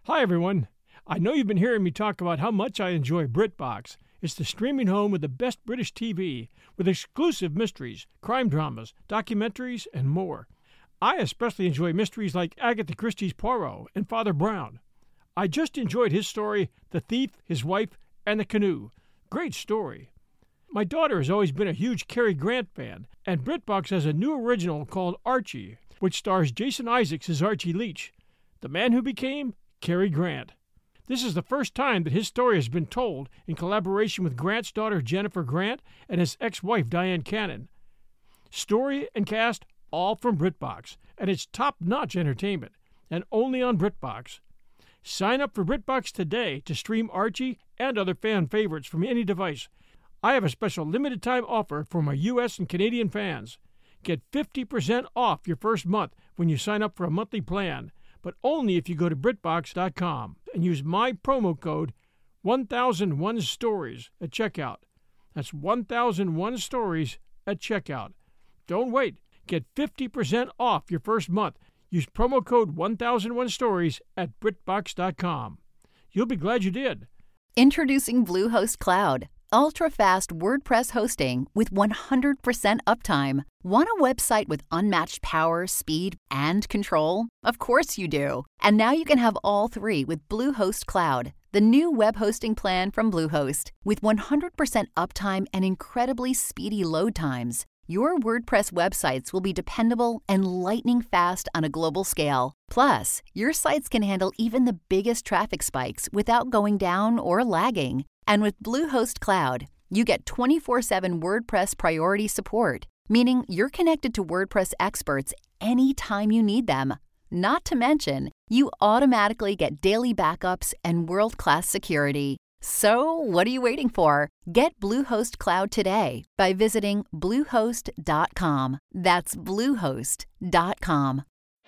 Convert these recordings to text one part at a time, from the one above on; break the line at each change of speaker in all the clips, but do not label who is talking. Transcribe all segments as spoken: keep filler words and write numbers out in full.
Hi, everyone. I know you've been hearing me talk about how much I enjoy BritBox. It's the streaming home with the best British T V, with exclusive mysteries, crime dramas, documentaries, and more. I especially enjoy mysteries like Agatha Christie's Poirot and Father Brown. I just enjoyed his story, The Thief, His Wife, and the Canoe. Great story. My daughter has always been a huge Cary Grant fan, and BritBox has a new original called Archie, which stars Jason Isaacs as Archie Leach, the man who became Cary Grant. This is the first time that his story has been told in collaboration with Grant's daughter Jennifer Grant and his ex-wife Diane Cannon. Story and cast all from BritBox, and it's top-notch entertainment, and only on BritBox. Sign up for BritBox today to stream Archie and other fan favorites from any device. I have a special limited-time offer for my U S and Canadian fans. Get fifty percent off your first month when you sign up for a monthly plan, but only if you go to BritBox dot com and use my promo code one thousand one stories at checkout. That's one thousand one stories at checkout. Don't wait. Get fifty percent off your first month. Use promo code one thousand one stories at BritBox dot com. You'll be glad you did.
Introducing Bluehost Cloud, ultra-fast WordPress hosting with one hundred percent uptime. Want a website with unmatched power, speed, and control? Of course you do. And now you can have all three with Bluehost Cloud, the new web hosting plan from Bluehost. With one hundred percent uptime and incredibly speedy load times, your WordPress websites will be dependable and lightning fast on a global scale. Plus, your sites can handle even the biggest traffic spikes without going down or lagging. And with Bluehost Cloud, you get twenty-four seven WordPress priority support, meaning you're connected to WordPress experts anytime you need them. Not to mention, you automatically get daily backups and world-class security. So, what are you waiting for? Get Bluehost Cloud today by visiting Bluehost dot com. That's Bluehost dot com.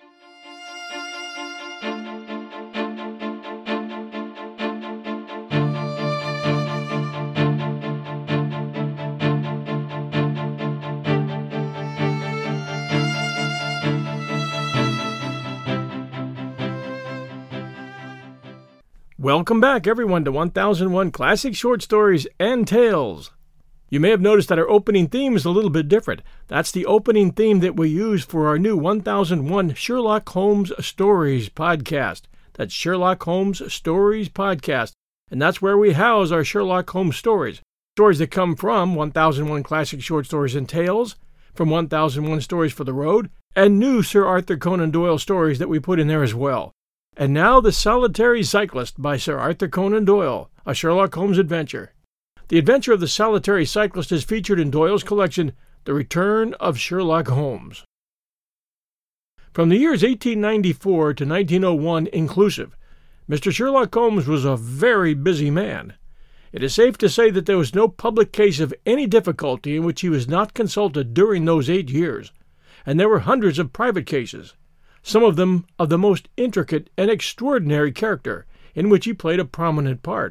Welcome back, everyone, to one thousand one Classic Short Stories and Tales. You may have noticed that our opening theme is a little bit different. That's the opening theme that we use for our new one thousand one Sherlock Holmes Stories podcast. That's Sherlock Holmes Stories podcast. And that's where we house our Sherlock Holmes stories. Stories that come from one thousand one Classic Short Stories and Tales, from one thousand one Stories for the Road, and new Sir Arthur Conan Doyle stories that we put in there as well. And now The Solitary Cyclist by Sir Arthur Conan Doyle, a Sherlock Holmes adventure. The adventure of the solitary cyclist is featured in Doyle's collection, The Return of Sherlock Holmes. From the years eighteen ninety-four to nineteen oh one inclusive, Mister Sherlock Holmes was a very busy man. It is safe to say that there was no public case of any difficulty in which he was not consulted during those eight years, and there were hundreds of private cases, some of them of the most intricate and extraordinary character, in which he played a prominent part.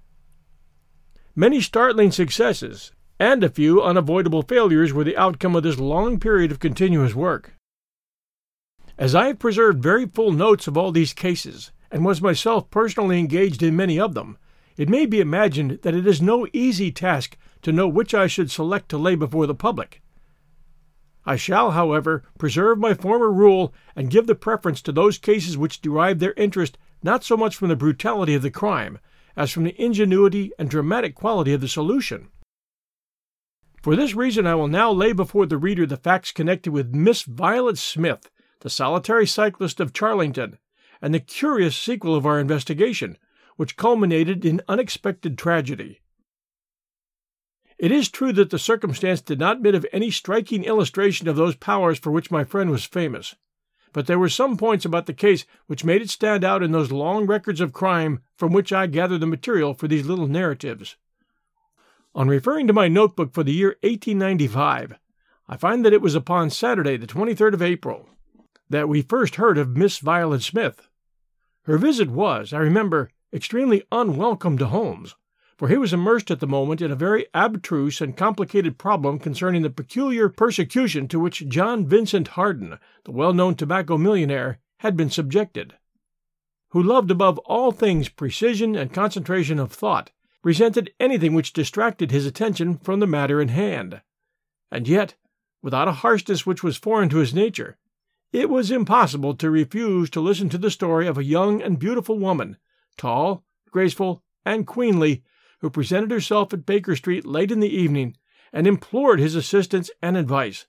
Many startling successes and a few unavoidable failures were the outcome of this long period of continuous work. As I have preserved very full notes of all these cases, and was myself personally engaged in many of them, it may be imagined that it is no easy task to know which I should select to lay before the public. I shall, however, preserve my former rule and give the preference to those cases which derive their interest not so much from the brutality of the crime as from the ingenuity and dramatic quality of the solution. For this reason I will now lay before the reader the facts connected with Miss Violet Smith, the solitary cyclist of Charlington, and the curious sequel of our investigation, which culminated in unexpected tragedy. It is true that the circumstance did not admit of any striking illustration of those powers for which my friend was famous, but there were some points about the case which made it stand out in those long records of crime from which I gather the material for these little narratives. On referring to my notebook for the year eighteen ninety-five, I find that it was upon Saturday, the twenty-third of April, that we first heard of Miss Violet Smith. Her visit was, I remember, extremely unwelcome to Holmes, for he was immersed at the moment in a very abstruse and complicated problem concerning the peculiar persecution to which John Vincent Harden, the well-known tobacco millionaire, had been subjected. who loved above all things precision and concentration of thought, resented anything which distracted his attention from the matter in hand. And yet, without a harshness which was foreign to his nature, it was impossible to refuse to listen to the story of a young and beautiful woman, tall, graceful, and queenly, who presented herself at Baker Street late in the evening and implored his assistance and advice.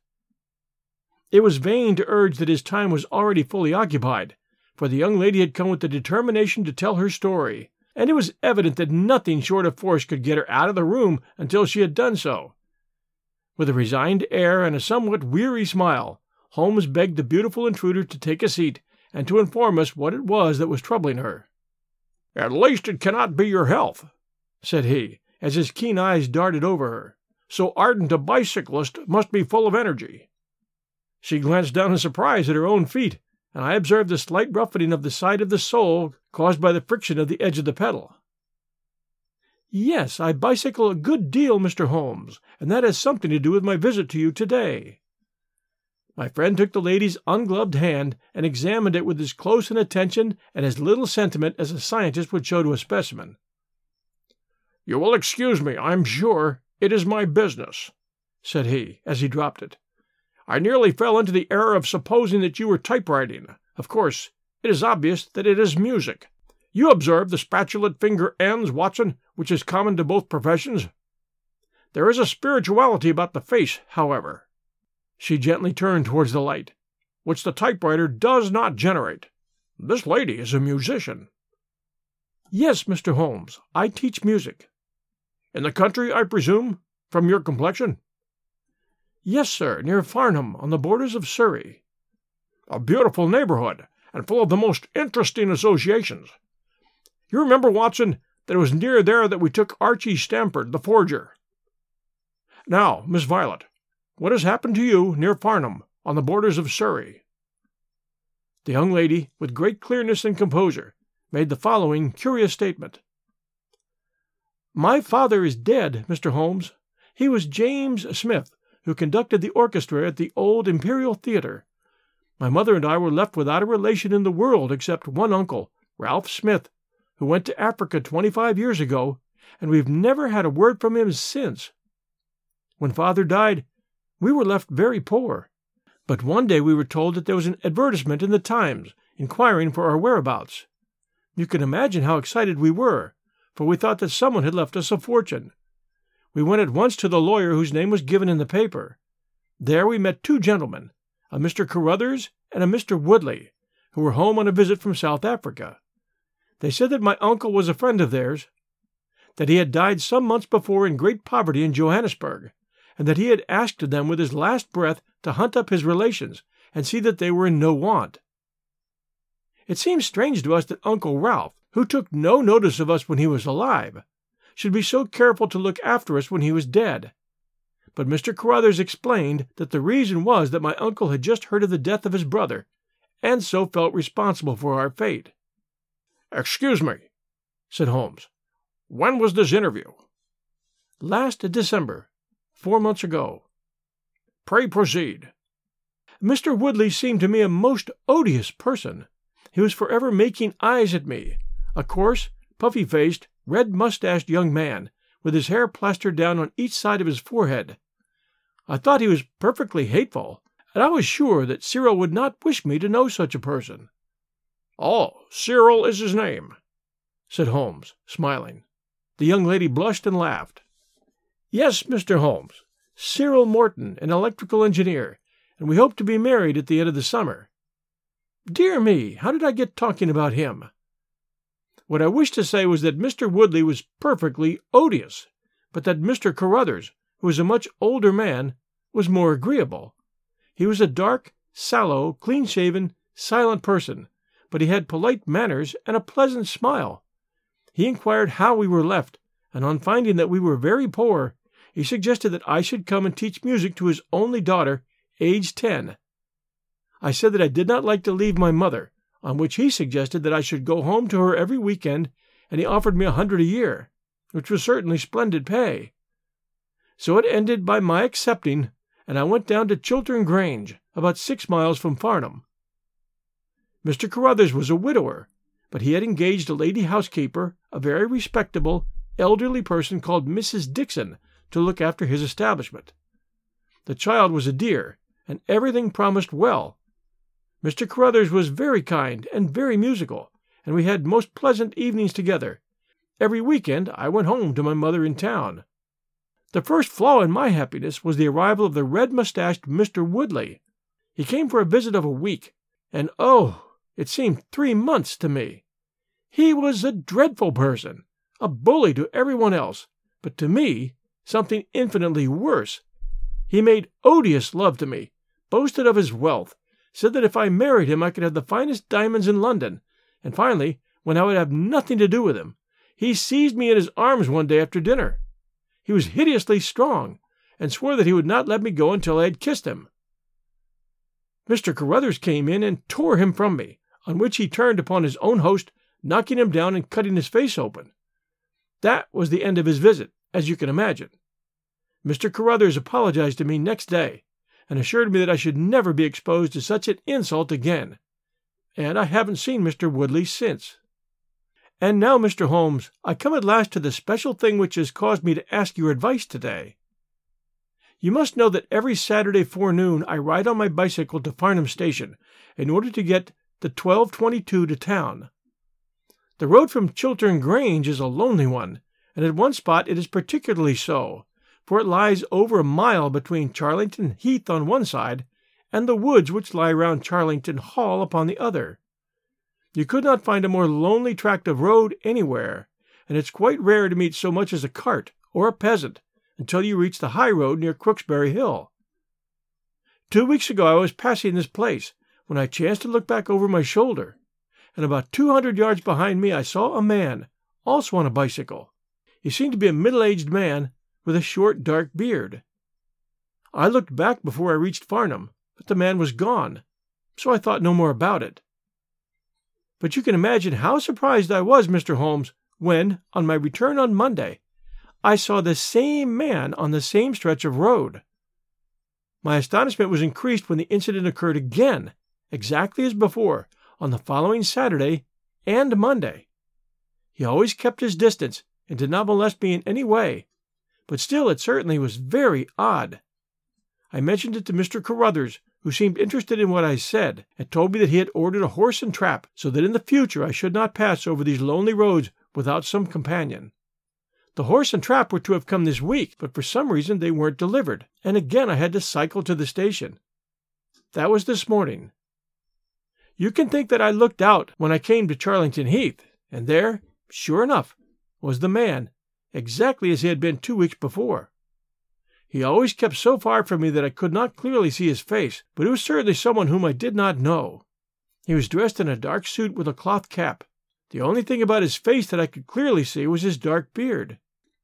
It was vain to urge that his time was already fully occupied, for the young lady had come with the determination to tell her story, and it was evident that nothing short of force could get her out of the room until she had done so. With a resigned air and a somewhat weary smile, Holmes begged the beautiful intruder to take a seat and to inform us what it was that was troubling her. "At least it cannot be your health," said he, as his keen eyes darted over her. "So ardent a bicyclist must be full of energy." She glanced down in surprise at her own feet, and I observed a slight roughening of the side of the sole caused by the friction of the edge of the pedal. "Yes, I bicycle a good deal, Mister Holmes, and that has something to do with my visit to you today." My friend took the lady's ungloved hand and examined it with as close an attention and as little sentiment as a scientist would show to a specimen. "You will excuse me, I'm sure. It is my business," said he, as he dropped it. "I nearly fell into the error of supposing that you were typewriting. Of course, it is obvious that it is music. You observe the spatulate finger ends, Watson, which is common to both professions. There is a spirituality about the face, however," she gently turned towards the light, "which the typewriter does not generate. This lady is a musician." "Yes, Mister Holmes, I teach music." "In the country, I presume, from your complexion?" "Yes, sir, near Farnham, on the borders of Surrey." "A beautiful neighborhood, and full of the most interesting associations. You remember, Watson, that it was near there that we took Archie Stamford, the forger. Now, Miss Violet, what has happened to you near Farnham, on the borders of Surrey?" The young lady, with great clearness and composure, made the following curious statement. "My father is dead, Mister Holmes. He was James Smith, who conducted the orchestra at the old Imperial Theatre. My mother and I were left without a relation in the world except one uncle, Ralph Smith, who went to Africa twenty-five years ago, and we've never had a word from him since. When father died, we were left very poor, but one day we were told that there was an advertisement in the Times inquiring for our whereabouts. You can imagine how excited we were, for we thought that someone had left us a fortune. We went at once to the lawyer whose name was given in the paper. There we met two gentlemen, a Mister Carruthers and a Mister Woodley, who were home on a visit from South Africa. They said that my uncle was a friend of theirs, that he had died some months before in great poverty in Johannesburg, and that he had asked them with his last breath to hunt up his relations and see that they were in no want. It seems strange to us that Uncle Ralph, who took no notice of us when he was alive, should be so careful to look after us when he was dead. But Mister Carruthers explained that the reason was that my uncle had just heard of the death of his brother, and so felt responsible for our fate." "Excuse me," said Holmes. "When was this interview?" "Last December, four months ago." "Pray proceed." "Mister Woodley seemed to me a most odious person. He was forever making eyes at me, a coarse, puffy-faced, red-mustached young man, with his hair plastered down on each side of his forehead. I thought he was perfectly hateful, and I was sure that Cyril would not wish me to know such a person." "Oh, Cyril is his name," said Holmes, smiling. The young lady blushed and laughed. "Yes, Mister Holmes, Cyril Morton, an electrical engineer, and we hope to be married at the end of the summer. Dear me, how did I get talking about him? What I wished to say was that Mister Woodley was perfectly odious, but that Mister Carruthers, who was a much older man, was more agreeable. He was a dark, sallow, clean-shaven, silent person, but he had polite manners and a pleasant smile. He inquired how we were left, and on finding that we were very poor, he suggested that I should come and teach music to his only daughter, aged ten. I said that I did not like to leave my mother, on which he suggested that I should go home to her every weekend, and he offered me a hundred a year, which was certainly splendid pay. So it ended by my accepting, and I went down to Chiltern Grange, about six miles from Farnham. Mister Carruthers was a widower, but he had engaged a lady housekeeper, a very respectable, elderly person called Missus Dixon, to look after his establishment. The child was a dear, and everything promised well. Mister Carruthers was very kind and very musical, and we had most pleasant evenings together. Every weekend I went home to my mother in town. The first flaw in my happiness was the arrival of the red-mustached Mister Woodley. He came for a visit of a week, and oh, it seemed three months to me. He was a dreadful person, a bully to everyone else, but to me something infinitely worse. He made odious love to me, boasted of his wealth, said that if I married him I could have the finest diamonds in London, and finally, when I would have nothing to do with him, he seized me in his arms one day after dinner. He was hideously strong, and swore that he would not let me go until I had kissed him. Mister Carruthers came in and tore him from me, on which he turned upon his own host, knocking him down and cutting his face open. That was the end of his visit, as you can imagine. Mister Carruthers apologized to me next day, and assured me that I should never be exposed to such an insult again, and I haven't seen Mister Woodley since. And now, Mister Holmes, I come at last to the special thing which has caused me to ask your advice today. You must know that every Saturday forenoon I ride on my bicycle to Farnham Station in order to get the twelve twenty-two to town. The road from Chiltern Grange is a lonely one, and at one spot it is particularly so, for it lies over a mile between Charlington Heath on one side and the woods which lie round Charlington Hall upon the other. You could not find a more lonely tract of road anywhere, and it's quite rare to meet so much as a cart or a peasant until you reach the high road near Crooksbury Hill. Two weeks ago I was passing this place, when I chanced to look back over my shoulder, and about two hundred yards behind me I saw a man, also on a bicycle. He seemed to be a middle-aged man with a short dark beard. I looked back before I reached Farnham, but the man was gone, so I thought no more about it. But you can imagine how surprised I was, Mister Holmes, when, on my return on Monday, I saw the same man on the same stretch of road. My astonishment was increased when the incident occurred again, exactly as before, on the following Saturday and Monday. He always kept his distance and did not molest me in any way, but still it certainly was very odd. I mentioned it to Mister Carruthers, who seemed interested in what I said, and told me that he had ordered a horse and trap so that in the future I should not pass over these lonely roads without some companion. The horse and trap were to have come this week, but for some reason they weren't delivered, and again I had to cycle to the station. That was this morning. You can think that I looked out when I came to Charlington Heath, and there, sure enough, was the man, exactly as he had been two weeks before. He always kept so far from me that I could not clearly see his face, but it was certainly someone whom I did not know. He was dressed in a dark suit with a cloth cap. The only thing about his face that I could clearly see was his dark beard.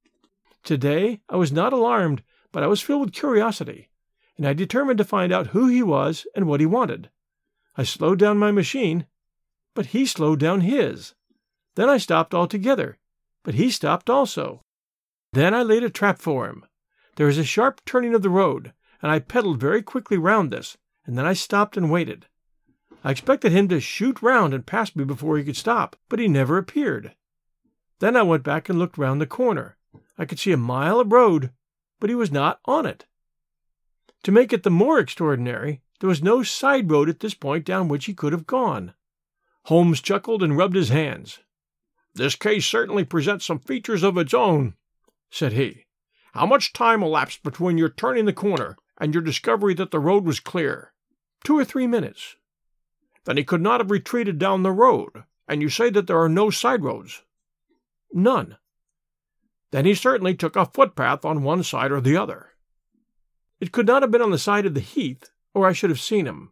Today I was not alarmed, but I was filled with curiosity, and I determined to find out who he was and what he wanted. I slowed down my machine, but he slowed down his. Then I stopped altogether, but he stopped also. Then I laid a trap for him. There is a sharp turning of the road, and I pedaled very quickly round this, and then I stopped and waited. I expected him to shoot round and pass me before he could stop, but he never appeared. Then I went back and looked round the corner. I could see a mile of road, but he was not on it. To make it the more extraordinary, there was no side road at this point down which he could have gone. Holmes chuckled and rubbed his hands. "This case certainly presents some features of its own," said he. "How much time elapsed between your turning the corner and your discovery that the road was clear?" "Two or three minutes." "Then he could not have retreated down the road, and you say that there are no side roads?" "None." "Then he certainly took a footpath on one side or the other." "It could not have been on the side of the heath, or I should have seen him."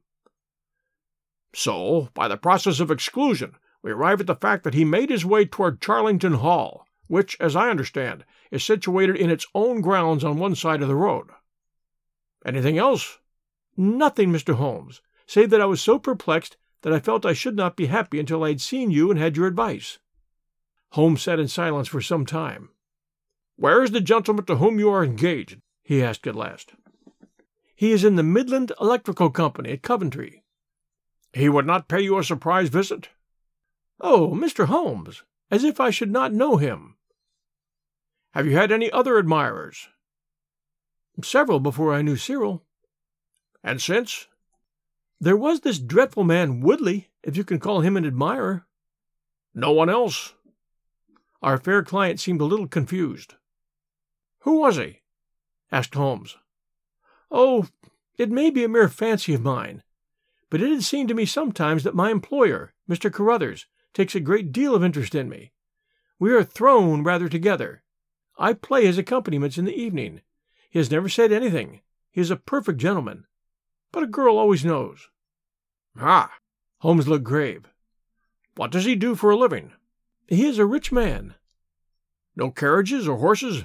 "So, by the process of exclusion, we arrive at the fact that he made his way toward Charlington Hall, which, as I understand, is situated in its own grounds on one side of the road. Anything else?" "Nothing, Mister Holmes, save that I was so perplexed that I felt I should not be happy until I had seen you and had your advice." Holmes sat in silence for some time. "Where is the gentleman to whom you are engaged?" he asked at last. "He is in the Midland Electrical Company at Coventry." "He would not pay you a surprise visit?" Oh, Mister Holmes, as if I should not know him. Have you had any other admirers? Several before I knew Cyril. And since? There was this dreadful man Woodley, if you can call him an admirer. No one else? Our fair client seemed a little confused. Who was he? Asked Holmes. Oh, it may be a mere fancy of mine, but it has seemed to me sometimes that my employer, Mister Carruthers, takes a great deal of interest in me. We are thrown rather together. I play his accompaniments in the evening. He has never said anything. He is a perfect gentleman. But a girl always knows. Ah! Holmes looked grave. What does he do for a living? He is a rich man. No carriages or horses?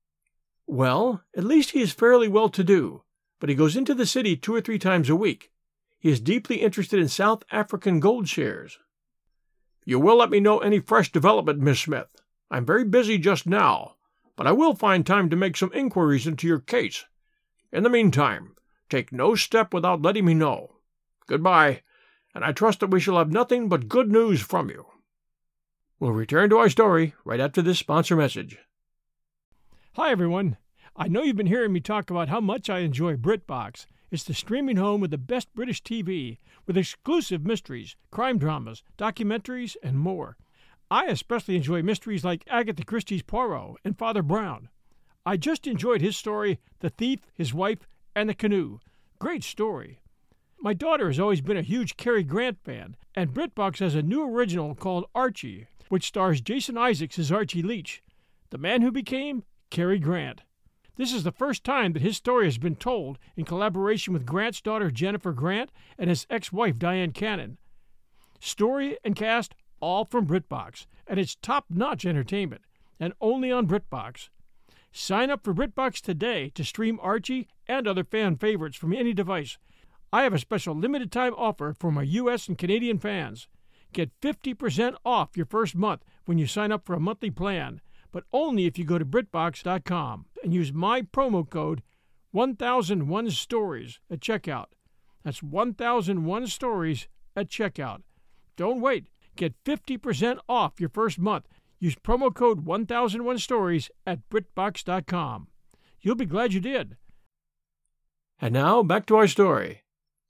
Well, at least he is fairly well-to-do, but he goes into the city two or three times a week. He is deeply interested in South African gold shares. You will let me know any fresh development, Miss Smith. I am very busy just now, but I will find time to make some inquiries into your case. In the meantime, take no step without letting me know. Goodbye, and I trust that we shall have nothing but good news from you. We'll return to our story right after this sponsor message.
Hi, everyone. I know you've been hearing me talk about how much I enjoy BritBox. It's the streaming home with the best British T V, with exclusive mysteries, crime dramas, documentaries, and more. I especially enjoy mysteries like Agatha Christie's Poirot and Father Brown. I just enjoyed his story, The Thief, His Wife, and the Canoe. Great story. My daughter has always been a huge Cary Grant fan, and BritBox has a new original called Archie, which stars Jason Isaacs as Archie Leach, the man who became Cary Grant. This is the first time that his story has been told in collaboration with Grant's daughter Jennifer Grant and his ex-wife Diane Cannon. Story and cast all from BritBox, and it's top-notch entertainment, and only on BritBox. Sign up for BritBox today to stream Archie and other fan favorites from any device. I have a special limited-time offer for my U S and Canadian fans. Get fifty percent off your first month when you sign up for a monthly plan, but only if you go to BritBox dot com and use my promo code one thousand one stories at checkout. That's one thousand one stories at checkout. Don't wait. Get fifty percent off your first month. Use promo code one thousand one stories at BritBox dot com. You'll be glad you did.
And now, back to our story.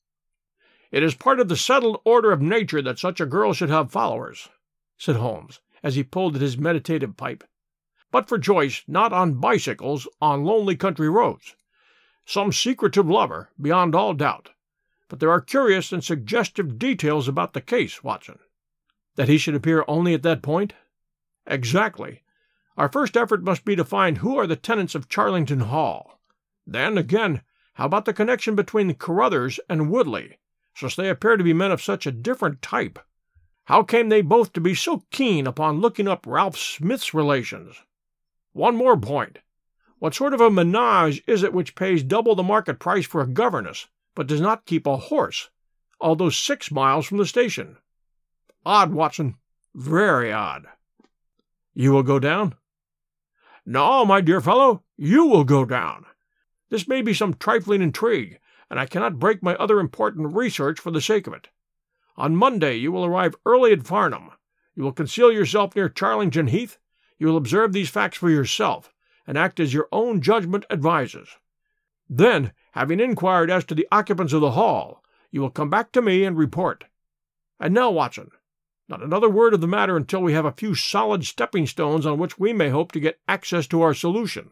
It is part of the settled order of nature that such a girl should have followers, said Holmes, as he pulled at his meditative pipe. But for Joyce, not on bicycles, on lonely country roads. Some secretive lover, beyond all doubt. But there are curious and suggestive details about the case, Watson. That he should appear only at that point? Exactly. Our first effort must be to find who are the tenants of Charlington Hall. Then, again, how about the connection between the Carruthers and Woodley, since they appear to be men of such a different type? How came they both to be so keen upon looking up Ralph Smith's relations? One more point. What sort of a menage is it which pays double the market price for a governess, but does not keep a horse, although six miles from the station? Odd, Watson. Very odd. You will go down? No, my dear fellow, you will go down. This may be some trifling intrigue, and I cannot break my other important research for the sake of it. On Monday you will arrive early at Farnham. You will conceal yourself near Charlington Heath. You will observe these facts for yourself, and act as your own judgment advises. Then, having inquired as to the occupants of the hall, you will come back to me and report. And now, Watson, not another word of the matter until we have a few solid stepping stones on which we may hope to get access to our solution.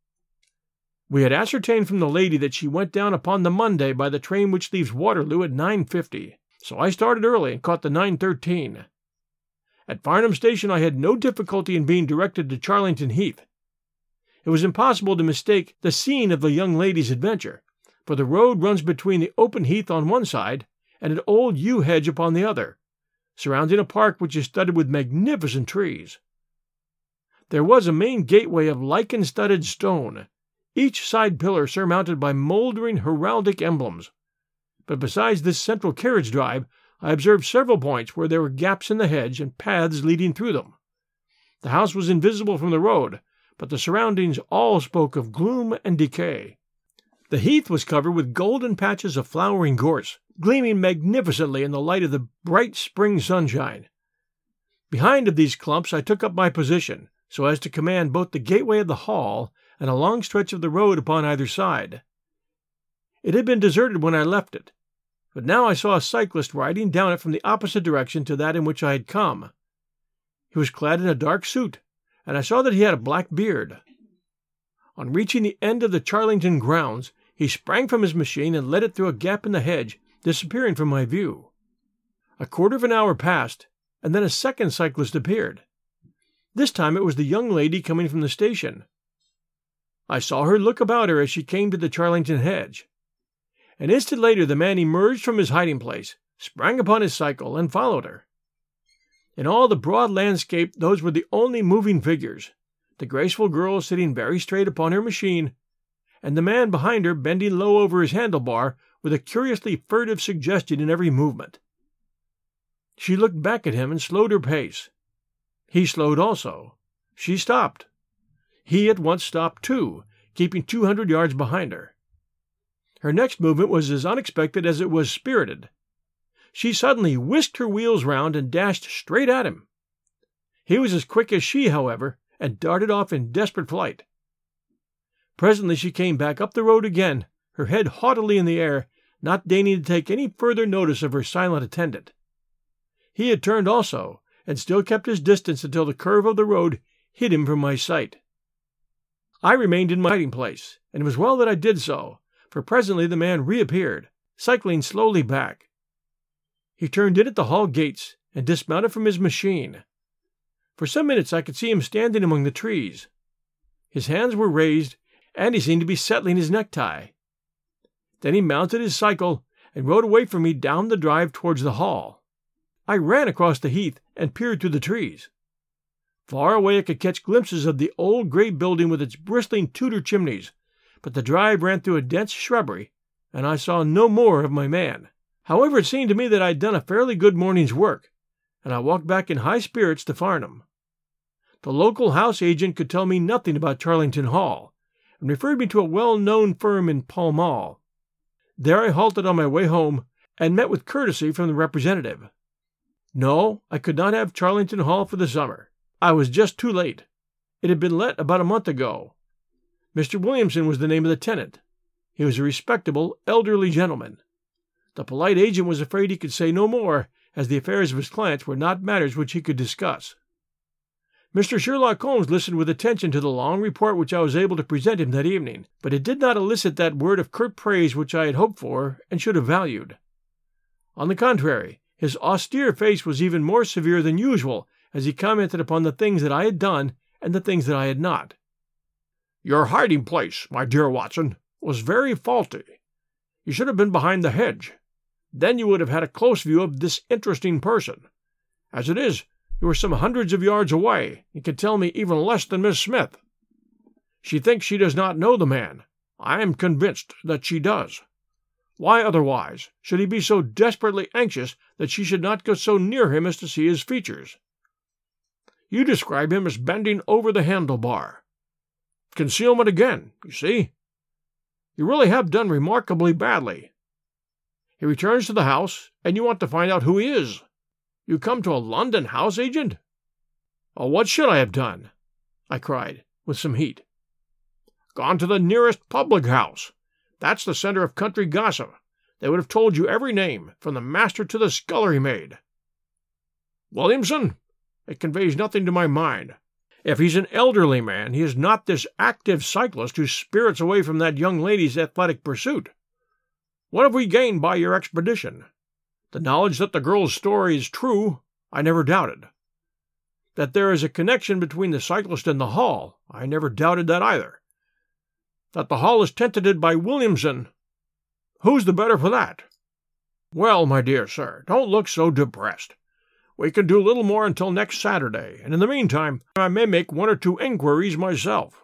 We had ascertained from the lady that she went down upon the Monday by the train which leaves Waterloo at nine fifty, so I started early and caught the nine thirteen. At Farnham Station I had no difficulty in being directed to Charlington Heath. It was impossible to mistake the scene of the young lady's adventure, for the road runs between the open heath on one side and an old yew hedge upon the other, surrounding a park which is studded with magnificent trees. There was a main gateway of lichen-studded stone, each side pillar surmounted by mouldering heraldic emblems. But besides this central carriage drive, I observed several points where there were gaps in the hedge and paths leading through them. The house was invisible from the road, but the surroundings all spoke of gloom and decay. The heath was covered with golden patches of flowering gorse, gleaming magnificently in the light of the bright spring sunshine. Behind of these clumps I took up my position, so as to command both the gateway of the hall and a long stretch of the road upon either side. It had been deserted when I left it, but now I saw a cyclist riding down it from the opposite direction to that in which I had come. He was clad in a dark suit, and I saw that he had a black beard. On reaching the end of the Charlington grounds, he sprang from his machine and led it through a gap in the hedge, disappearing from my view. A quarter of an hour passed, and then a second cyclist appeared. This time it was the young lady coming from the station. I saw her look about her as she came to the Charlington hedge. An instant later the man emerged from his hiding place, sprang upon his cycle, and followed her. In all the broad landscape those were the only moving figures, the graceful girl sitting very straight upon her machine, and the man behind her bending low over his handlebar with a curiously furtive suggestion in every movement. She looked back at him and slowed her pace. He slowed also. She stopped. He at once stopped too, keeping two hundred yards behind her. Her next movement was as unexpected as it was spirited. She suddenly whisked her wheels round and dashed straight at him. He was as quick as she, however, and darted off in desperate flight. Presently she came back up the road again, her head haughtily in the air, not deigning to take any further notice of her silent attendant. He had turned also, and still kept his distance until the curve of the road hid him from my sight. I remained in my hiding place, and it was well that I did so, for presently the man reappeared, cycling slowly back. He turned in at the hall gates and dismounted from his machine. For some minutes I could see him standing among the trees. His hands were raised, and he seemed to be settling his necktie. Then he mounted his cycle and rode away from me down the drive towards the hall. I ran across the heath and peered through the trees. Far away I could catch glimpses of the old grey building with its bristling Tudor chimneys, but the drive ran through a dense shrubbery, and I saw no more of my man. However, it seemed to me that I had done a fairly good morning's work, and I walked back in high spirits to Farnham. The local house agent could tell me nothing about Charlington Hall, and referred me to a well-known firm in Pall Mall. There I halted on my way home, and met with courtesy from the representative. No, I could not have Charlington Hall for the summer. I was just too late. It had been let about a month ago. Mister Williamson was the name of the tenant. He was a respectable, elderly gentleman. The polite agent was afraid he could say no more, as the affairs of his clients were not matters which he could discuss. Mister Sherlock Holmes listened with attention to the long report which I was able to present him that evening, but it did not elicit that word of curt praise which I had hoped for and should have valued. On the contrary, his austere face was even more severe than usual as he commented upon the things that I had done and the things that I had not. "Your hiding place, my dear Watson, was very faulty. You should have been behind the hedge. Then you would have had a close view of this interesting person. As it is, you were some hundreds of yards away, and can tell me even less than Miss Smith. She thinks she does not know the man. I am convinced that she does. Why otherwise should he be so desperately anxious that she should not go so near him as to see his features? You describe him as bending over the handlebar. Concealment again, you see. You really have done remarkably badly. He returns to the house, and you want to find out who he is. You come to a London house agent? Oh, what should I have done? I cried, with some heat. Gone to the nearest public house. That's the centre of country gossip. They would have told you every name, from the master to the scullery maid. Williamson? It conveys nothing to my mind. If he's an elderly man, he is not this active cyclist who spirits away from that young lady's athletic pursuit. What have we gained by your expedition? The knowledge that the girl's story is true, I never doubted. That there is a connection between the cyclist and the Hall, I never doubted that either. That the Hall is tenanted by Williamson, who's the better for that? Well, my dear sir, don't look so depressed. We can do little more until next Saturday, and in the meantime I may make one or two inquiries myself.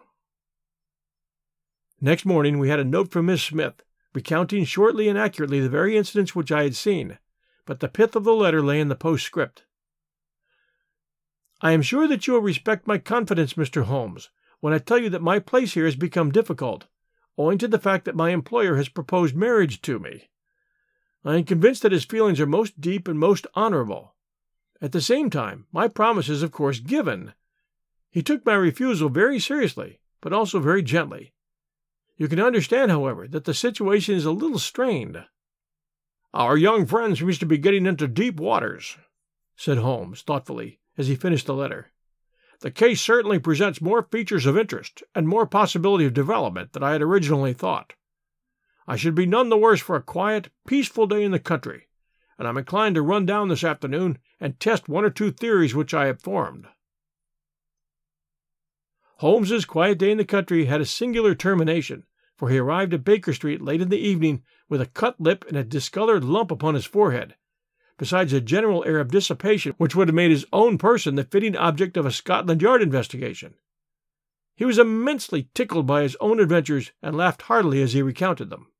Next morning we had a note from Miss Smith, recounting shortly and accurately the very incidents which I had seen, but the pith of the letter lay in the postscript. I am sure that you will respect my confidence, Mister Holmes, when I tell you that my place here has become difficult, owing to the fact that my employer has proposed marriage to me. I am convinced that his feelings are most deep and most honorable, At the same time, my promise is of course given. He took my refusal very seriously, but also very gently. You can understand, however, that the situation is a little strained. "Our young friend seems to be getting into deep waters," said Holmes thoughtfully as he finished the letter. "The case certainly presents more features of interest and more possibility of development than I had originally thought. I should be none the worse for a quiet, peaceful day in the country, and I'm inclined to run down this afternoon and test one or two theories which I have formed." Holmes's quiet day in the country had a singular termination, for he arrived at Baker Street late in the evening with a cut lip and a discolored lump upon his forehead, besides a general air of dissipation which would have made his own person the fitting object of a Scotland Yard investigation. He was immensely tickled by his own adventures and laughed heartily as he recounted them.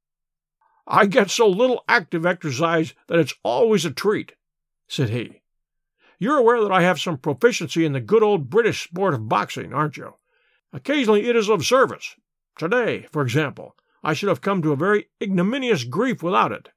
"I get so little active exercise that it's always a treat," said he. "You're aware that I have some proficiency in the good old British sport of boxing, aren't you? Occasionally it is of service. Today, for example, I should have come to a very ignominious grief without it."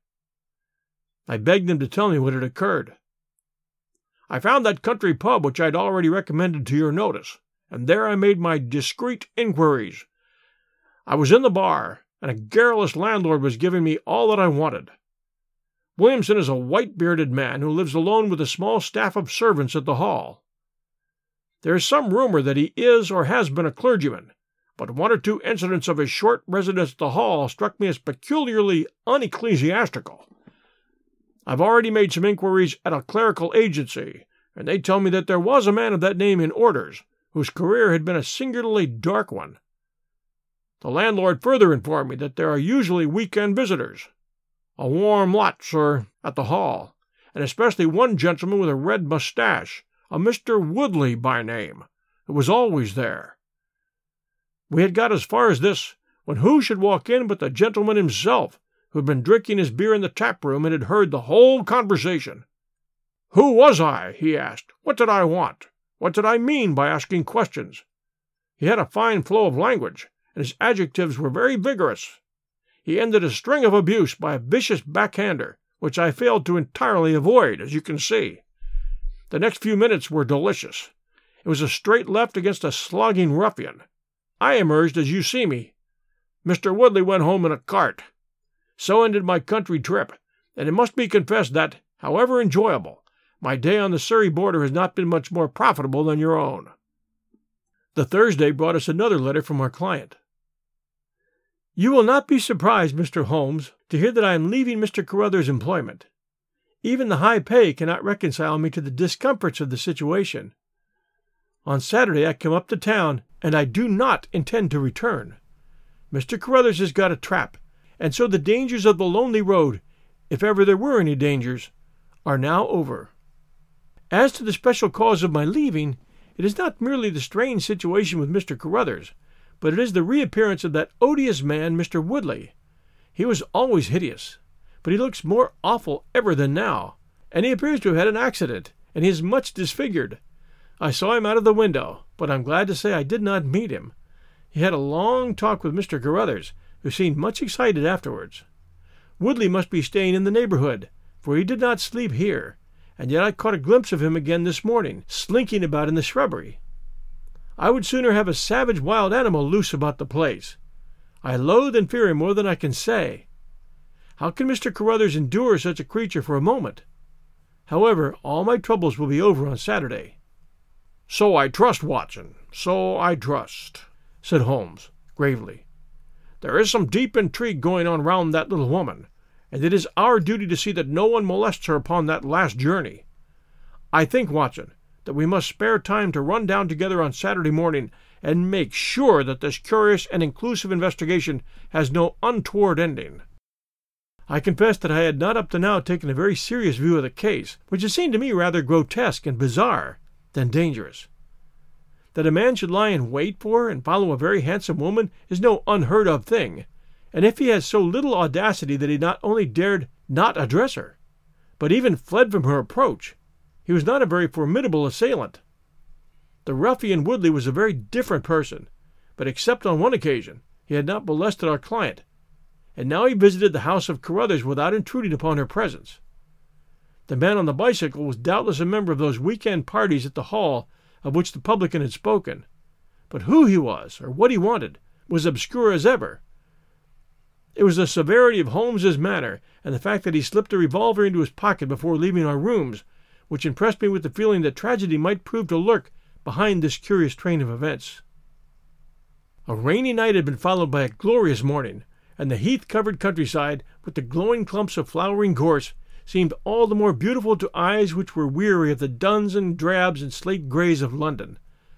I begged him to tell me what had occurred. "I found that country pub which I had already recommended to your notice, and there I made my discreet inquiries. I was in the bar, and a garrulous landlord was giving me all that I wanted. Williamson is a white-bearded man who lives alone with a small staff of servants at the Hall. There is some rumor that he is or has been a clergyman, but one or two incidents of his short residence at the Hall struck me as peculiarly unecclesiastical. I've already made some inquiries at a clerical agency, and they tell me that there was a man of that name in orders, whose career had been a singularly dark one. The landlord further informed me that there are usually week-end visitors. A warm lot, sir, at the Hall, and especially one gentleman with a red moustache, a Mister Woodley by name, who was always there. We had got as far as this, when who should walk in but the gentleman himself, who had been drinking his beer in the tap-room and had heard the whole conversation. Who was I? He asked. What did I want? What did I mean by asking questions? He had a fine flow of language, and his adjectives were very vigorous. He ended a string of abuse by a vicious backhander, which I failed to entirely avoid, as you can see. The next few minutes were delicious. It was a straight left against a slogging ruffian. I emerged as you see me. Mister Woodley went home in a cart. So ended my country trip, and it must be confessed that, however enjoyable, my day on the Surrey border has not been much more profitable than your own." The Thursday brought us another letter from our client. "You will not be surprised, Mister Holmes, to hear that I am leaving Mister Carruthers' employment. Even the high pay cannot reconcile me to the discomforts of the situation. On Saturday I come up to town, and I do not intend to return. Mister Carruthers has got a trap, and so the dangers of the lonely road, if ever there were any dangers, are now over. As to the special cause of my leaving, it is not merely the strange situation with Mister Carruthers, but it is the reappearance of that odious man, Mister Woodley. He was always hideous, but he looks more awful ever than now, and he appears to have had an accident, and he is much disfigured. I saw him out of the window, but I'm glad to say I did not meet him. He had a long talk with Mister Carruthers, who seemed much excited afterwards. Woodley must be staying in the neighborhood, for he did not sleep here, and yet I caught a glimpse of him again this morning, slinking about in the shrubbery. I would sooner have a savage wild animal loose about the place. I loathe and fear him more than I can say. How can Mister Carruthers endure such a creature for a moment? However, all my troubles will be over on Saturday." "So I trust, Watson, so I trust," said Holmes, gravely. "There is some deep intrigue going on round that little woman, and it is our duty to see that no one molests her upon that last journey. I think, Watson, that we must spare time to run down together on Saturday morning and make sure that this curious and inclusive investigation has no untoward ending." I confess that I had not up to now taken a very serious view of the case, which has seemed to me rather grotesque and bizarre than dangerous. That a man should lie in wait for and follow a very handsome woman is no unheard-of thing, and if he has so little audacity that he not only dared not address her, but even fled from her approach, he was not a very formidable assailant. The ruffian Woodley was a very different person, but except on one occasion he had not molested our client, and now he visited the house of Carruthers without intruding upon her presence. The man on the bicycle was doubtless a member of those weekend parties at the hall of which the publican had spoken, but who he was, or what he wanted, was obscure as ever. It was the severity of Holmes's manner, and the fact that he slipped a revolver into his pocket before leaving our rooms, which impressed me with the feeling that tragedy might prove to lurk behind this curious train of events. A rainy night had been followed by a glorious morning, and the heath-covered countryside, with the glowing clumps of flowering gorse, seemed all the more beautiful to eyes which were weary of the duns and drabs and slate greys of London.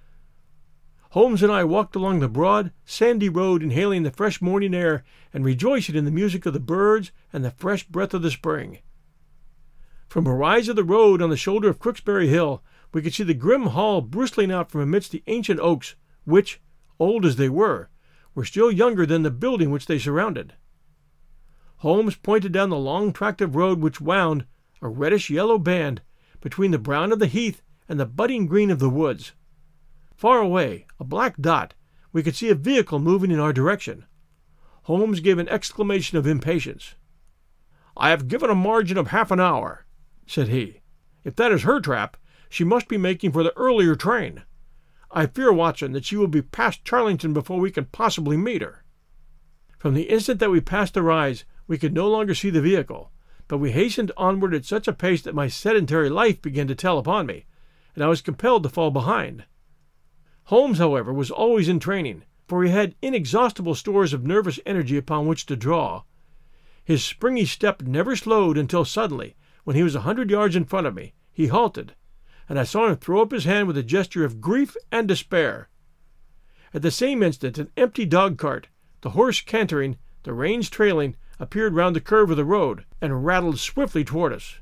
Holmes and I walked along the broad, sandy road, inhaling the fresh morning air and rejoicing in the music of the birds and the fresh breath of the spring. From a rise of the road on the shoulder of Crooksbury Hill, we could see the grim Hall bristling out from amidst the ancient oaks, which, old as they were, were still younger than the building which they surrounded. Holmes pointed down the long tract of road which wound, a reddish-yellow band, between the brown of the heath and the budding green of the woods. Far away, a black dot, we could see a vehicle moving in our direction. Holmes gave an exclamation of impatience. "I have given a margin of half an hour," said he. "If that is her trap, she must be making for the earlier train. I fear, Watson, that she will be past Charlington before we can possibly meet her." From the instant that we passed the rise, we could no longer see the vehicle, but we hastened onward at such a pace that my sedentary life began to tell upon me, and I was compelled to fall behind. Holmes, however, was always in training, for he had inexhaustible stores of nervous energy upon which to draw. His springy step never slowed until suddenly, when he was a hundred yards in front of me, he halted, and I saw him throw up his hand with a gesture of grief and despair. At the same instant an empty dog-cart, the horse cantering, the reins trailing, appeared round the curve of the road, and rattled swiftly toward us.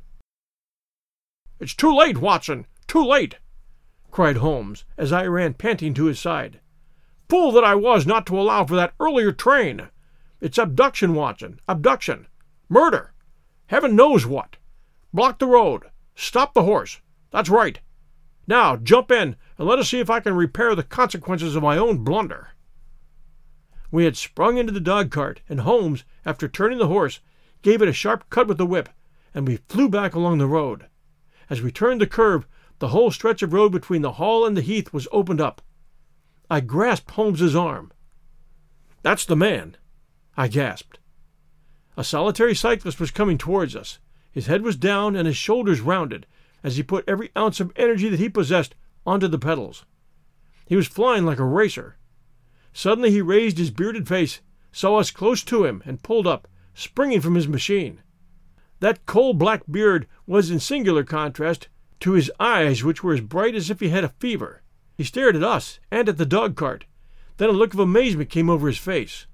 "It's too late, Watson, too late!" cried Holmes, as I ran panting to his side. "Fool that I was not to allow for that earlier train! It's abduction, Watson, abduction! Murder! Heaven knows what! Block the road! Stop the horse! That's right! Now jump in, and let us see if I can repair the consequences of my own blunder." We had sprung into the dog-cart, and Holmes, after turning the horse, gave it a sharp cut with the whip, and we flew back along the road. As we turned the curve, the whole stretch of road between the Hall and the heath was opened up. I grasped Holmes's arm. "That's the man," I gasped. A solitary cyclist was coming towards us. His head was down and his shoulders rounded, as he put every ounce of energy that he possessed onto the pedals. He was flying like a racer. Suddenly he raised his bearded face, saw us close to him, and pulled up, springing from his machine. That coal-black beard was in singular contrast to his eyes, which were as bright as if he had a fever. He stared at us and at the dog-cart. Then a look of amazement came over his face.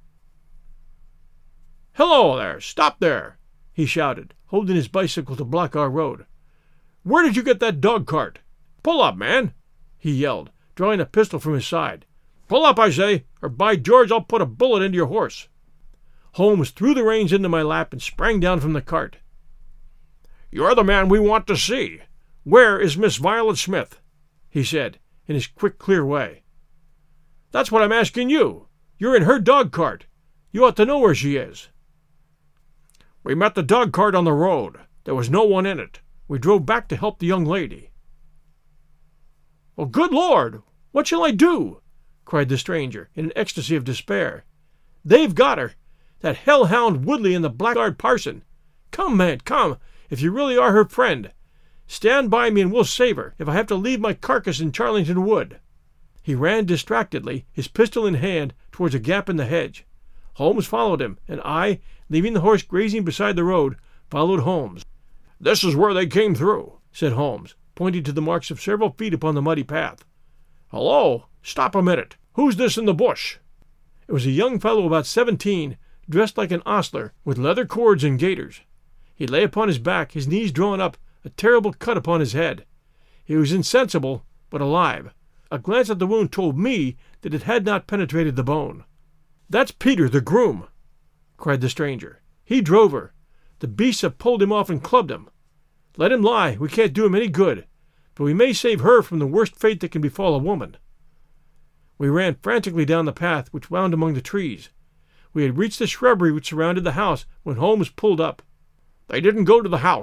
"Hello there! Stop there!" he shouted, holding his bicycle to block our road. "Where did you get that dog-cart? Pull up, man!" he yelled, drawing a pistol from his side. "Pull up, I say, or by George I'll put a bullet into your horse." Holmes threw the reins into my lap and sprang down from the cart. "You're the man we want to see. Where is Miss Violet Smith?" he said, in his quick, clear way. "That's what I'm asking you. You're in her dog-cart. You ought to know where she is." "We met the dog-cart on the road. There was no one in it. We drove back to help the young lady." "Well, good Lord! What shall I do?" cried the stranger, in an ecstasy of despair. "They've got her! That hell-hound Woodley and the blackguard parson! Come, man, come, if you really are her friend. Stand by me and we'll save her, if I have to leave my carcass in Charlington Wood." He ran distractedly, his pistol in hand, towards a gap in the hedge. Holmes followed him, and I, leaving the horse grazing beside the road, followed Holmes. "This is where they came through," said Holmes, pointing to the marks of several feet upon the muddy path. "Hello! Stop a minute! Who's this in the bush?" It was a young fellow about seventeen, dressed like an ostler, with leather cords and gaiters. He lay upon his back, his knees drawn up, a terrible cut upon his head. He was insensible, but alive. A glance at the wound told me that it had not penetrated the bone. "That's Peter, the groom," cried the stranger. "He drove her. The beasts have pulled him off and clubbed him. Let him lie, we can't do him any good, but we may save her from the worst fate that can befall a woman." We ran frantically down the path which wound among the trees. We had reached the shrubbery which surrounded the house when Holmes pulled up. "They didn't go to the house.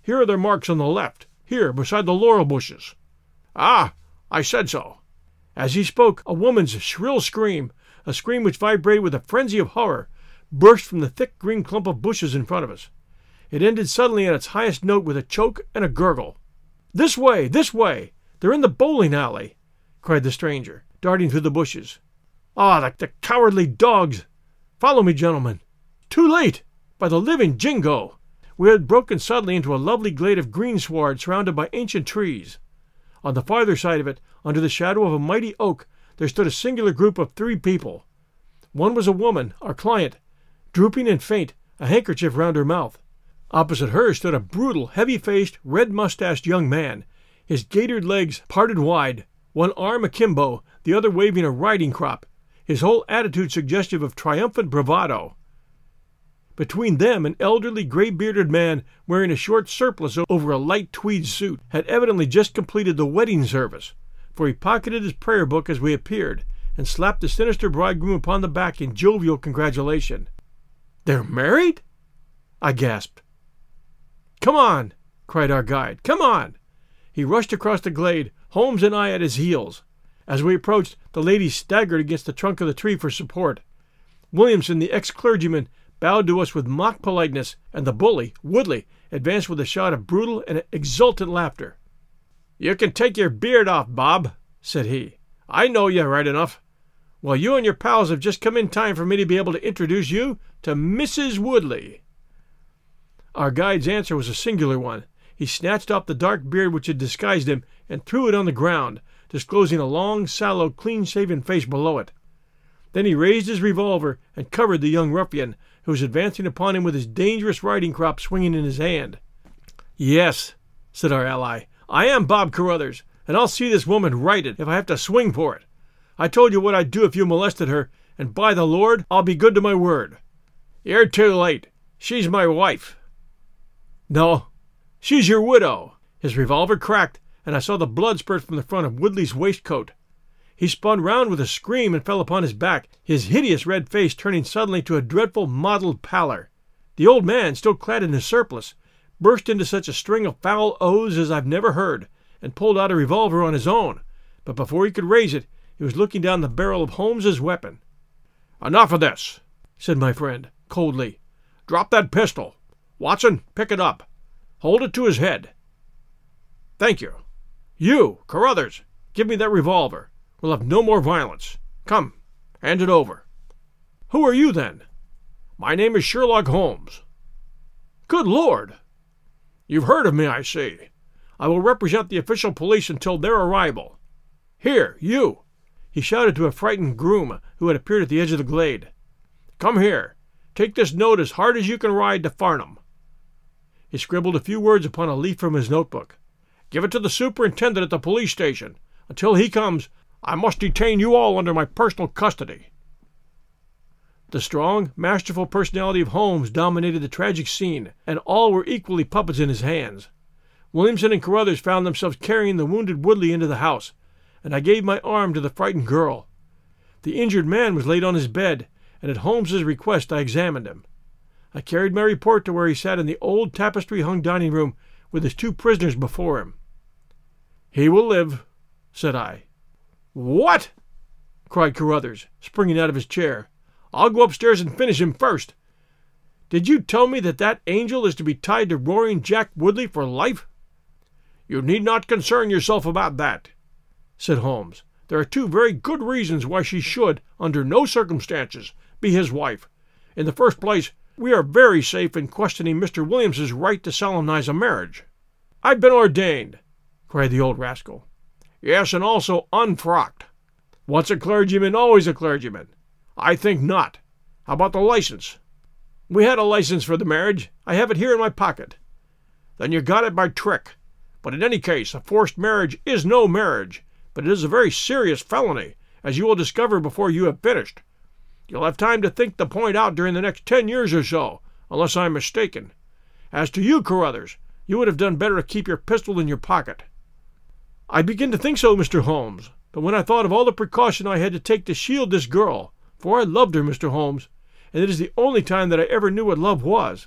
Here are their marks on the left, here, beside the laurel bushes." "Ah, I said so." As he spoke, a woman's shrill scream, a scream which vibrated with a frenzy of horror, burst from the thick green clump of bushes in front of us. It ended suddenly at its highest note with a choke and a gurgle. "This way! This way! They're in the bowling alley!" cried the stranger, darting through the bushes. "Ah, the, the cowardly dogs! Follow me, gentlemen! Too late! By the living Jingo!" We had broken suddenly into a lovely glade of greensward surrounded by ancient trees. On the farther side of it, under the shadow of a mighty oak, there stood a singular group of three people. One was a woman, our client, drooping and faint, a handkerchief round her mouth. Opposite her stood a brutal, heavy-faced, red-mustached young man, his gaitered legs parted wide, one arm akimbo, the other waving a riding crop, his whole attitude suggestive of triumphant bravado. Between them, an elderly, gray-bearded man wearing a short surplice over a light tweed suit had evidently just completed the wedding service, for he pocketed his prayer book as we appeared, and slapped the sinister bridegroom upon the back in jovial congratulation. "They're married?" I gasped. "Come on!" cried our guide. "Come on!" He rushed across the glade, Holmes and I at his heels. As we approached, the lady staggered against the trunk of the tree for support. Williamson, the ex-clergyman, bowed to us with mock politeness, and the bully, Woodley, advanced with a shout of brutal and exultant laughter. "You can take your beard off, Bob," said he. "I know you right enough. Well, you and your pals have just come in time for me to be able to introduce you to Missus Woodley." Our guide's answer was a singular one. He snatched off the dark beard which had disguised him and threw it on the ground, disclosing a long, sallow, clean-shaven face below it. Then he raised his revolver and covered the young ruffian, who was advancing upon him with his dangerous riding crop swinging in his hand. "Yes," said our ally, "I am Bob Carruthers, and I'll see this woman righted if I have to swing for it. I told you what I'd do if you molested her, and by the Lord, I'll be good to my word." "You're too late. She's my wife." "No, she's your widow." His revolver cracked, and I saw the blood spurt from the front of Woodley's waistcoat. He spun round with a scream and fell upon his back, his hideous red face turning suddenly to a dreadful mottled pallor. The old man, still clad in his surplice, burst into such a string of foul oaths as I've never heard, and pulled out a revolver on his own, but before he could raise it, he was looking down the barrel of Holmes's weapon. "Enough of this," said my friend, coldly. "Drop that pistol. Watson, pick it up. Hold it to his head. Thank you. You, Carruthers, give me that revolver. We'll have no more violence. Come, hand it over." "Who are you, then?" "My name is Sherlock Holmes." "Good Lord!" "You've heard of me, I see. I will represent the official police until their arrival. Here, you!" He shouted to a frightened groom who had appeared at the edge of the glade. "Come here. Take this note as hard as you can ride to Farnham." He scribbled a few words upon a leaf from his notebook. "Give it to the superintendent at the police station. Until he comes, I must detain you all under my personal custody." The strong, masterful personality of Holmes dominated the tragic scene, and all were equally puppets in his hands. Williamson and Carruthers found themselves carrying the wounded Woodley into the house, and I gave my arm to the frightened girl. The injured man was laid on his bed, and at Holmes's request I examined him. I carried my report to where he sat in the old tapestry-hung dining room with his two prisoners before him. "He will live," said I. "What?" cried Carruthers, springing out of his chair. "I'll go upstairs and finish him first. Did you tell me that that angel is to be tied to Roaring Jack Woodley for life?" "You need not concern yourself about that," said Holmes. "There are two very good reasons why she should, under no circumstances, be his wife. In the first place, we are very safe in questioning Mister Williams's right to solemnize a marriage." "I've been ordained," cried the old rascal. "Yes, and also unfrocked. Once a clergyman, always a clergyman. I think not. How about the license?" "We had a license for the marriage. I have it here in my pocket." "Then you got it by trick. But in any case, a forced marriage is no marriage, but it is a very serious felony, as you will discover before you have finished. You'll have time to think the point out during the next ten years or so, unless I am mistaken. As to you, Carruthers, you would have done better to keep your pistol in your pocket." "I begin to think so, Mister Holmes, but when I thought of all the precaution I had to take to shield this girl, for I loved her, Mister Holmes, and it is the only time that I ever knew what love was,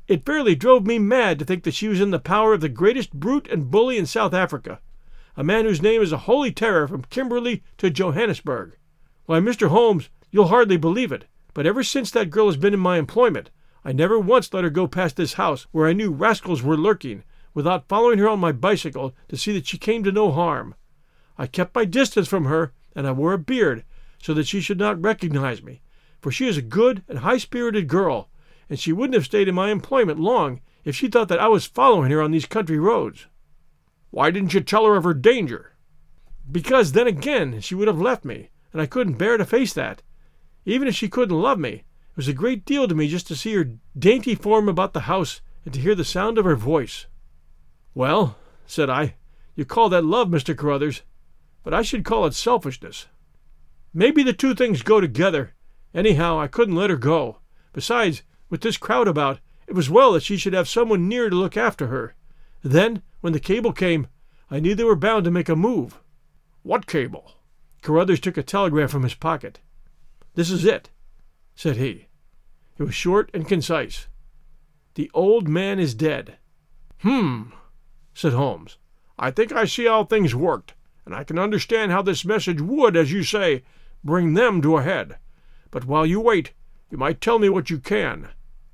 It fairly drove me mad to think that she was in the power of the greatest brute and bully in South Africa, a man whose name is a holy terror from Kimberley to Johannesburg. Why, Mister Holmes, you'll hardly believe it, but ever since that girl has been in my employment, I never once let her go past this house where I knew rascals were lurking, without following her on my bicycle to see that she came to no harm. I kept my distance from her, and I wore a beard, so that she should not recognize me, for she is a good and high-spirited girl, and she wouldn't have stayed in my employment long if she thought that I was following her on these country roads. Why didn't you tell her of her danger? Because then again she would have left me, and I couldn't bear to face that. Even if she couldn't love me, it was a great deal to me just to see her dainty form about the house and to hear the sound of her voice. Well, said I, you call that love, Mister Carruthers, but I should call it selfishness. Maybe the two things go together. Anyhow, I couldn't let her go. Besides, with this crowd about, it was well that she should have someone near to look after her. Then, when the cable came, I knew they were bound to make a move. What cable? Carruthers took a telegram from his pocket. This is it, said he. It was short and concise. The old man is dead. Hmm, said Holmes. I think I see how things worked, and I can understand how this message would, as you say, bring them to a head. But while you wait, you might tell me what you can.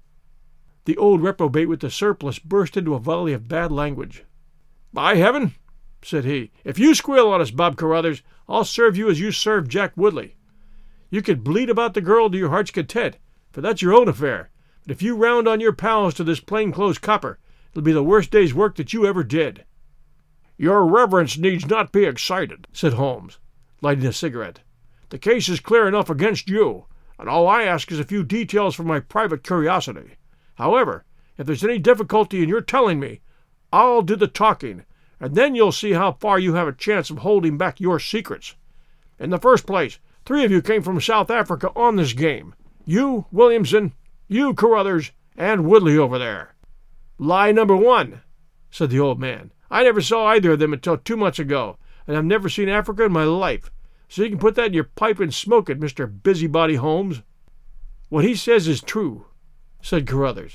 The old reprobate with the surplice burst into a volley of bad language. By heaven, said he, if you squeal on us, Bob Carruthers, I'll serve you as you served Jack Woodley. You could bleat about the girl to your heart's content, for that's your own affair, but if you round on your pals to this plain-clothes copper, it'll be the worst day's work that you ever did. Your reverence needs not be excited, said Holmes, lighting a cigarette. The case is clear enough against you, and all I ask is a few details for my private curiosity. However, if there's any difficulty in your telling me, I'll do the talking, and then you'll see how far you have a chance of holding back your secrets. In the first place, three of you came from South Africa on this game. You, Williamson, you, Carruthers, and Woodley over there. Lie number one, said the old man. I never saw either of them until two months ago, and I've never seen Africa in my life. So you can put that in your pipe and smoke it, Mister Busybody Holmes. What he says is true, said Carruthers.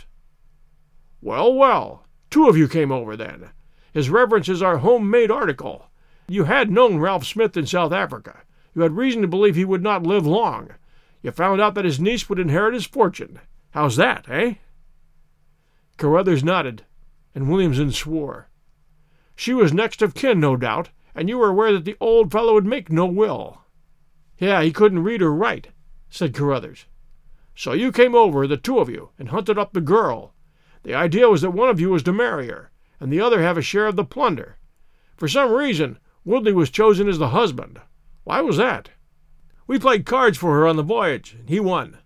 Well, well, two of you came over then. His reverence is our home-made article. You had known Ralph Smith in South Africa. You had reason to believe he would not live long. You found out that his niece would inherit his fortune. How's that, eh? Carruthers nodded, and Williamson swore. She was next of kin, no doubt, and you were aware that the old fellow would make no will. Yeah, he couldn't read or write, said Carruthers. So you came over, the two of you, and hunted up the girl. The idea was that one of you was to marry her, and the other have a share of the plunder. For some reason, Woodley was chosen as the husband. Why was that? We played cards for her on the voyage, and he won.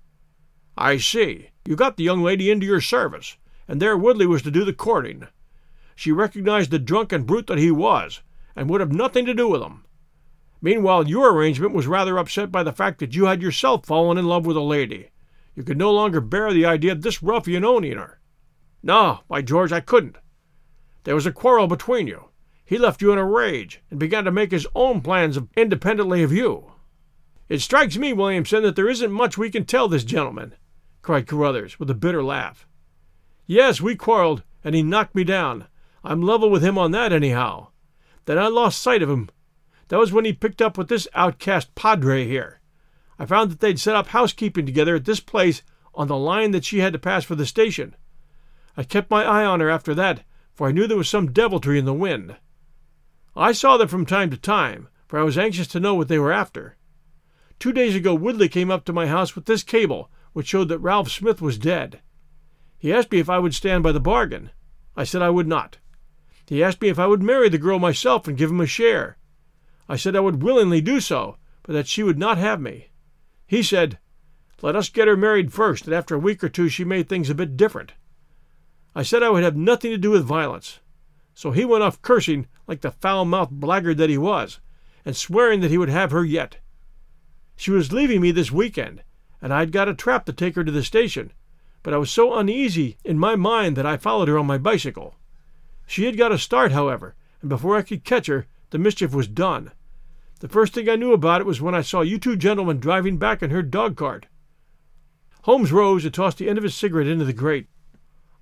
I see. You got the young lady into your service, and there Woodley was to do the courting. She recognized the drunken brute that he was, and would have nothing to do with him. Meanwhile, your arrangement was rather upset by the fact that you had yourself fallen in love with a lady. You could no longer bear the idea of this ruffian owning her. No, by George, I couldn't. There was a quarrel between you. He left you in a rage, and began to make his own plans of, independently of you. It strikes me, Williamson, that there isn't much we can tell this gentleman, cried Carruthers, with a bitter laugh. Yes, we quarreled, and he knocked me down. I'm level with him on that, anyhow. Then I lost sight of him. That was when he picked up with this outcast padre here. I found that they'd set up housekeeping together at this place on the line that she had to pass for the station. I kept my eye on her after that, for I knew there was some deviltry in the wind. I saw them from time to time, for I was anxious to know what they were after. Two days ago Woodley came up to my house with this cable, which showed that Ralph Smith was dead. He asked me if I would stand by the bargain. I said I would not. He asked me if I would marry the girl myself and give him a share. I said I would willingly do so, but that she would not have me. He said, let us get her married first, and after a week or two she made things a bit different. I said I would have nothing to do with violence. So he went off cursing like the foul-mouthed blackguard that he was, and swearing that he would have her yet. She was leaving me this weekend, and I had got a trap to take her to the station, but I was so uneasy in my mind that I followed her on my bicycle. She had got a start, however, and before I could catch her, the mischief was done. The first thing I knew about it was when I saw you two gentlemen driving back in her dog-cart. Holmes rose and tossed the end of his cigarette into the grate.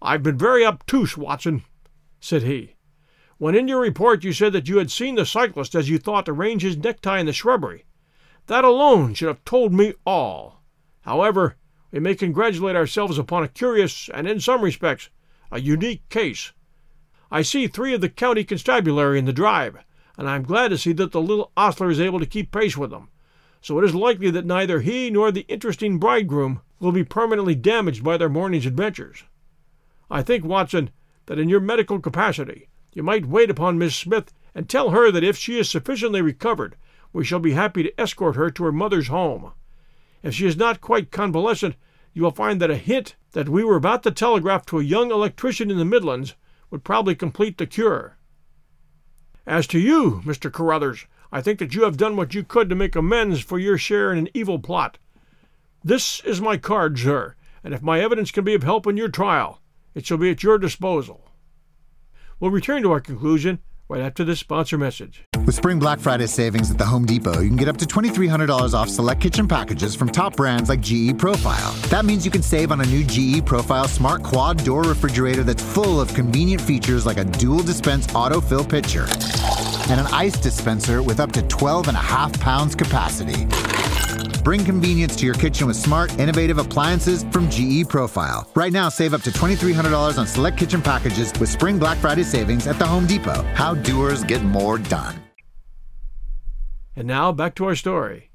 "I've been very obtuse, Watson," said he. "When in your report you said that you had seen the cyclist as you thought arrange his necktie in the shrubbery. That alone should have told me all. However, we may congratulate ourselves upon a curious, and in some respects, a unique case. I see three of the county constabulary in the drive, and I am glad to see that the little ostler is able to keep pace with them. So it is likely that neither he nor the interesting bridegroom will be permanently damaged by their morning's adventures. I think, Watson, that in your medical capacity you might wait upon Miss Smith and tell her that if she is sufficiently recovered, we shall be happy to escort her to her mother's home. If she is not quite convalescent, you will find that a hint that we were about to telegraph to a young electrician in the Midlands would probably complete the cure. As to you, Mister Carruthers, I think that you have done what you could to make amends for your share in an evil plot. This is my card, sir, and if my evidence can be of help in your trial, it shall be at your disposal. We'll return to our conclusion right after this sponsor message.
With Spring Black Friday savings at the Home Depot, you can get up to twenty-three hundred dollars off select kitchen packages from top brands like G E Profile. That means you can save on a new G E Profile Smart Quad Door Refrigerator that's full of convenient features like a dual dispense autofill pitcher and an ice dispenser with up to twelve and a half pounds capacity. Bring convenience to your kitchen with smart, innovative appliances from G E Profile. Right now, save up to twenty-three hundred dollars on select kitchen packages with Spring Black Friday savings at the Home Depot. How doers get more done.
And now, back to our story.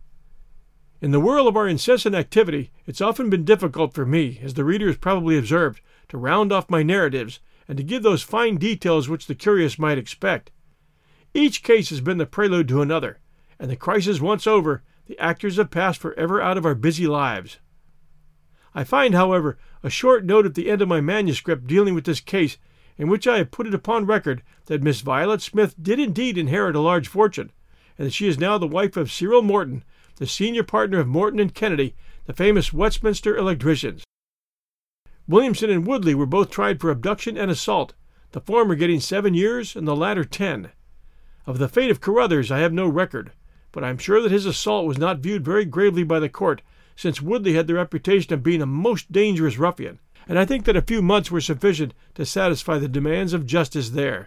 In the whirl of our incessant activity, it's often been difficult for me, as the reader has probably observed, to round off my narratives and to give those fine details which the curious might expect. Each case has been the prelude to another, and the crisis once over, the actors have passed forever out of our busy lives. I find, however, a short note at the end of my manuscript dealing with this case, in which I have put it upon record that Miss Violet Smith did indeed inherit a large fortune, and that she is now the wife of Cyril Morton, the senior partner of Morton and Kennedy, the famous Westminster electricians. Williamson and Woodley were both tried for abduction and assault, the former getting seven years and the latter ten. Of the fate of Carruthers I have no record, but I am sure that his assault was not viewed very gravely by the court, since Woodley had the reputation of being a most dangerous ruffian, and I think that a few months were sufficient to satisfy the demands of justice there.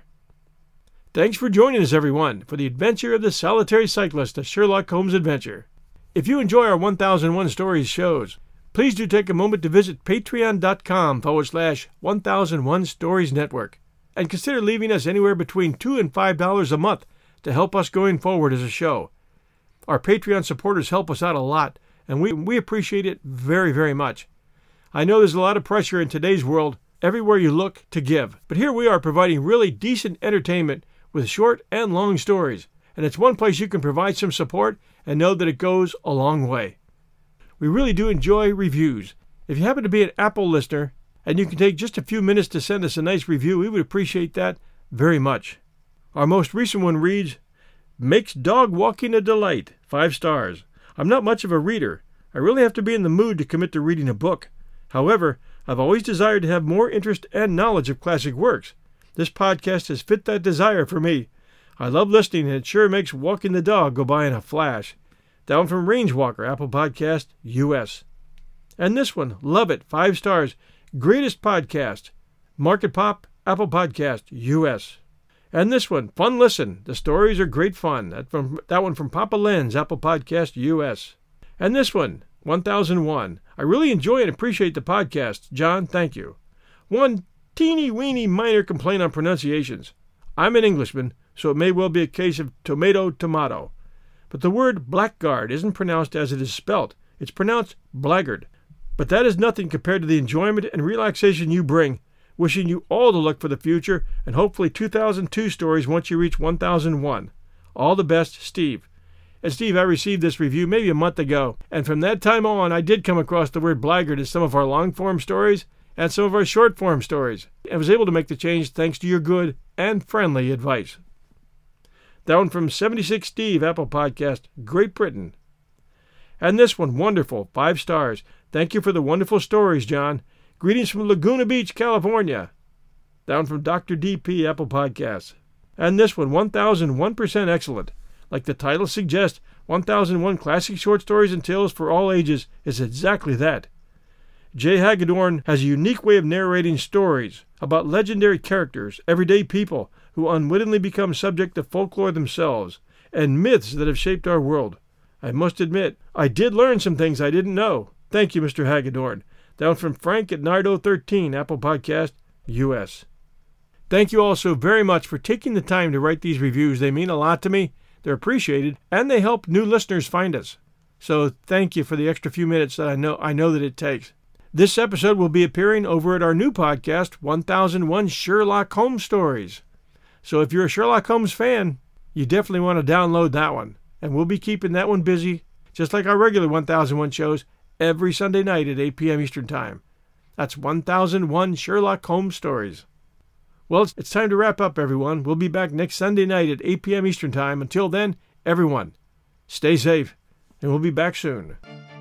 Thanks for joining us, everyone, for the adventure of the solitary cyclist, a Sherlock Holmes adventure. If you enjoy our one thousand one Stories shows, please do take a moment to visit patreon.com forward slash 1001 Stories Network, and consider leaving us anywhere between two and five dollars a month to help us going forward as a show. Our Patreon supporters help us out a lot, and we, we appreciate it very, very much. I know there's a lot of pressure in today's world, everywhere you look, to give, but here we are providing really decent entertainment with short and long stories, and it's one place you can provide some support and know that it goes a long way. We really do enjoy reviews. If you happen to be an Apple listener, and you can take just a few minutes to send us a nice review, we would appreciate that very much. Our most recent one reads, "Makes dog walking a delight, five stars. I'm not much of a reader. I really have to be in the mood to commit to reading a book. However, I've always desired to have more interest and knowledge of classic works. This podcast has fit that desire for me. I love listening, and it sure makes walking the dog go by in a flash." Down from Range Walker, Apple Podcast, U S And this one, love it, five stars. Greatest podcast, Market Pop, Apple Podcast, U S And this one, fun listen. The stories are great fun. That from that one from Papa Len's, Apple Podcast, U S And this one, one thousand one. I really enjoy and appreciate the podcast. John, thank you. One teeny weeny minor complaint on pronunciations. I'm an Englishman, so it may well be a case of tomato tomato. But the word blackguard isn't pronounced as it is spelt. It's pronounced blackguard. But that is nothing compared to the enjoyment and relaxation you bring. Wishing you all the luck for the future, and hopefully two thousand two stories once you reach one thousand one. All the best, Steve. And Steve, I received this review maybe a month ago, and from that time on I did come across the word blackguard in some of our long-form stories and some of our short-form stories, and was able to make the change thanks to your good and friendly advice. Down from seventy-six Steve, Apple Podcast, Great Britain. And this one, wonderful, five stars. Thank you for the wonderful stories, John. Greetings from Laguna Beach, California. Down from Doctor D P, Apple Podcasts. And this one, one thousand one percent excellent. Like the title suggests, one thousand one Classic Short Stories and Tales for All Ages is exactly that. Jay Hagedorn has a unique way of narrating stories about legendary characters, everyday people who unwittingly become subject to folklore themselves, and myths that have shaped our world. I must admit, I did learn some things I didn't know. Thank you, Mister Hagedorn. Down from Frank at Nardo thirteen, Apple Podcast, U S Thank you all so very much for taking the time to write these reviews. They mean a lot to me. They're appreciated, and they help new listeners find us. So thank you for the extra few minutes that I know I know that it takes. This episode will be appearing over at our new podcast, one thousand one Sherlock Holmes Stories. So if you're a Sherlock Holmes fan, you definitely want to download that one. And we'll be keeping that one busy, just like our regular one thousand one shows, every Sunday night at eight p.m. Eastern Time. That's one thousand one Sherlock Holmes Stories. Well, it's time to wrap up, everyone. We'll be back next Sunday night at eight p.m. Eastern Time. Until then, everyone, stay safe, and we'll be back soon.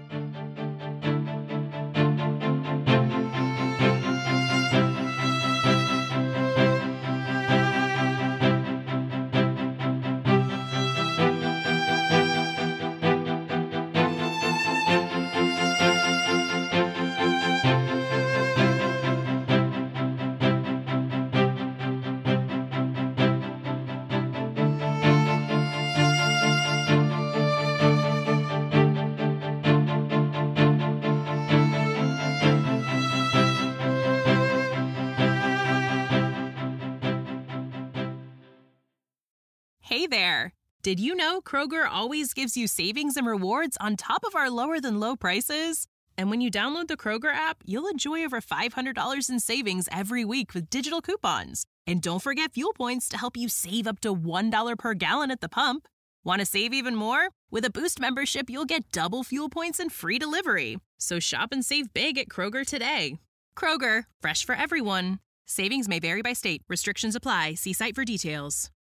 Hey there! Did you know Kroger always gives you savings and rewards on top of our lower-than-low prices? And when you download the Kroger app, you'll enjoy over five hundred dollars in savings every week with digital coupons. And don't forget fuel points to help you save up to one dollar per gallon at the pump. Want to save even more? With a Boost membership, you'll get double fuel points and free delivery. So shop and save big at Kroger today. Kroger, fresh for everyone. Savings may vary by state. Restrictions apply. See site for details.